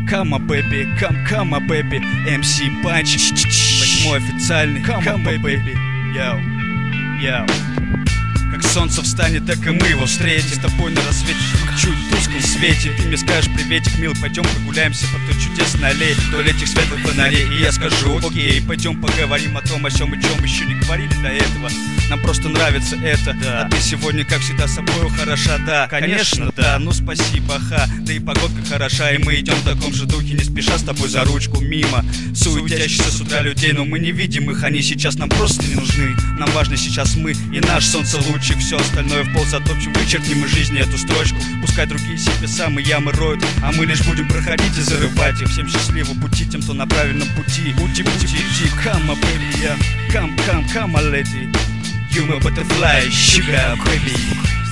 Come on, baby, come on, baby. MC Punch, 8-й официальный. Come on, baby. Yo, yo. Как солнце встанет, так и мы его встретим. С тобой на рассвете, в чуть тусклом свете. Ты мне скажешь приветик, милый, пойдем прогуляемся по той чудесной аллее вдоль этих светлых фонарей. И я скажу, окей, пойдем поговорим о том, о чем еще не говорили до этого. Нам просто нравится это, да. А ты сегодня, как всегда, собою хороша, да. Конечно, да, ну спасибо, ха. Да и погодка хороша, и мы идем в таком же духе, не спеша с тобой за ручку мимо суетящихся с утра людей. Но мы не видим их, они сейчас нам просто не нужны. Нам важны сейчас мы и наш солнцелучик. Все остальное в пол затопчем, вычеркнем из жизни эту строчку. Пускай другие себе самые ямы роют, а мы лишь будем проходить и зарывать их. Всем счастливого пути тем, кто на правильном пути. Пути. Come on, baby, yeah. Come on, lady. You my butterfly, sugar, baby.